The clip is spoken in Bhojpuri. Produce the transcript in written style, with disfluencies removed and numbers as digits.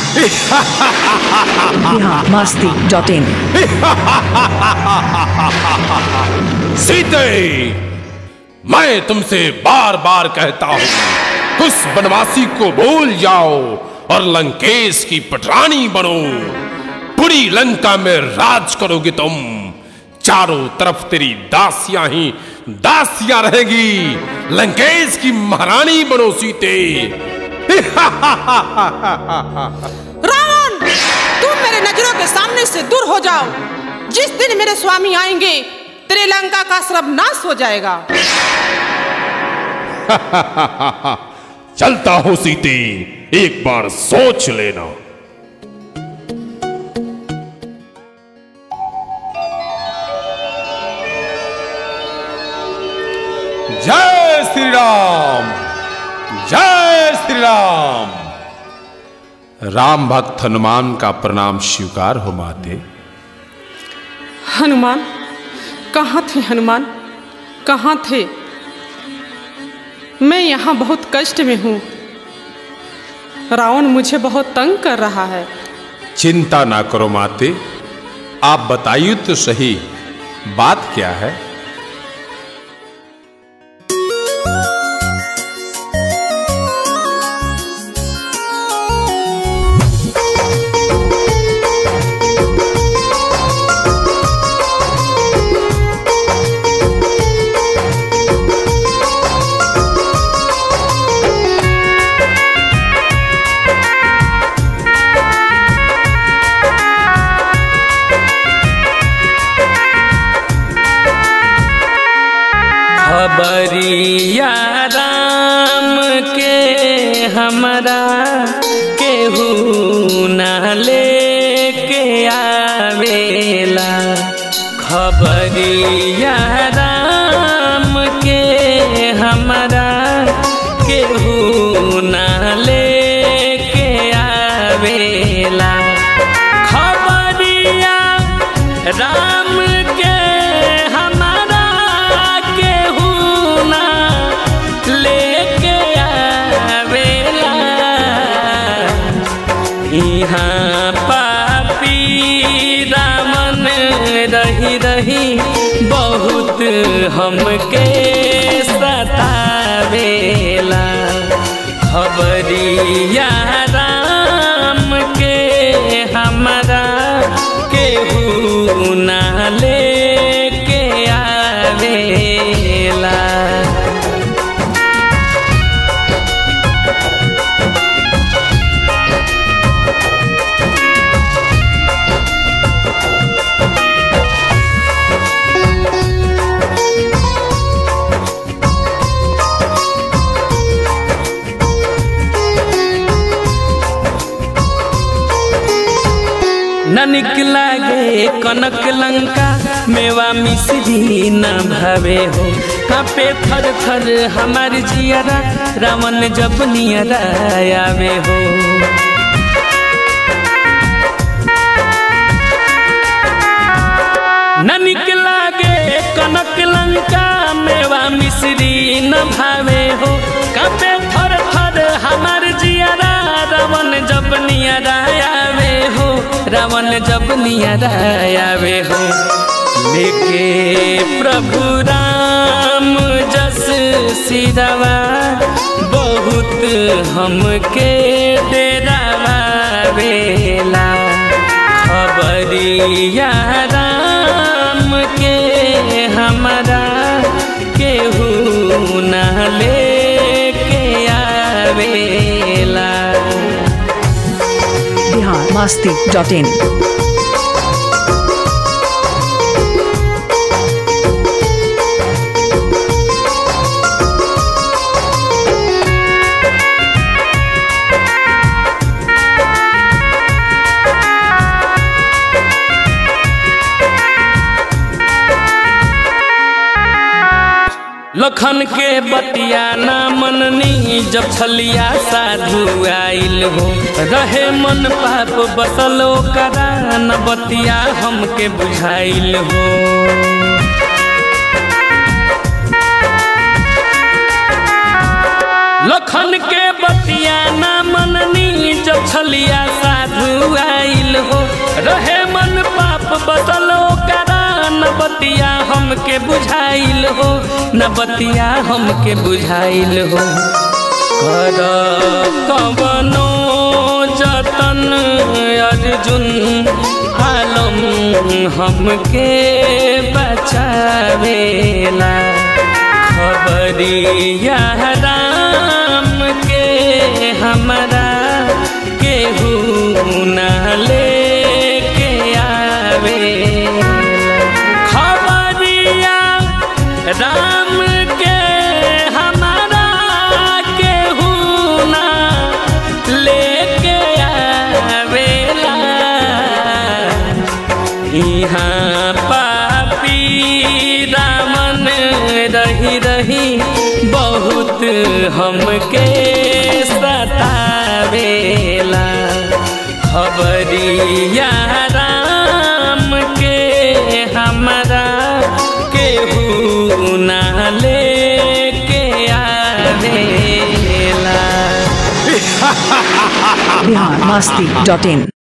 biharmasti.in। सीते, मैं तुमसे बार बार कहता हूं, उस बनवासी को भूल जाओ और लंकेश की पटरानी बनो। पूरी लंका में राज करोगे तुम, चारों तरफ तेरी दासियां ही दासियां रहेगी। लंकेश की महारानी बनो सीते। रावण, तुम मेरे नजरों के सामने से दूर हो जाओ। जिस दिन मेरे स्वामी आएंगे तेरे लंका का सर्वनाश हो जाएगा। चलता हो सीते, एक बार सोच लेना। जय श्री राम, जय श्री राम। राम भक्त हनुमान का प्रणाम स्वीकार हो माते। हनुमान, कहाँ थे हनुमान, कहाँ थे? मैं यहाँ बहुत कष्ट में हूँ। रावण मुझे बहुत तंग कर रहा है। चिंता ना करो माते, आप बताइए तो सही, बात क्या है? खबरिया राम के हमरा केहू ना लेके आवेला। खबरिया राम के हमरा केहू ना लेके आवेला। खबरिया राम के हमरा केहू ना लेके आवेला। यहाँ पापी रामन रही रही बहुत हमके सतावेला। खबरिया राम के हमरा केहू ना लेके आवेला। न निकला गे कनक लंका मेवा मिश्री न भावे हो। कापे थर थर हमार जियरा रावण जब नियरा आवे हो। न निकला गे कनक लंका मेवा मिश्री न भावे हो। कापे थर थर हमार जियरा रावण जब नियरा आवे हो। रावण जब नियरा आवे हो। लेके प्रभु राम जस सिरवा बहुत हमके डरावेला। खबरिया राम के हमरा केहू ना लेके आवेला। biharmasti.in। लखन के बतिया ना मननी जब छलिया साधु आइल हो। रहे मन पाप बसलो करा न बतिया हमके बुझाइल हो। लखन के बतिया ना मननी जब छल टोलिया साधु आइल हो रहे मन पाप बदलो करा न बतिया हमके बुझाइल हो न बतिया हमके बुझाइल हो कर कवनो जतन अर्जुन आलम हमके बचावेला खबरिया राम के हमारा केहू न लेके आवेला खबरिया राम के हमारा केहू न लेके आवेला यहाँ पापी रामन रही रही बहुत हमके सतावेला खबरिया राम के हमारा केहू न लेके आवेला biharmasti.in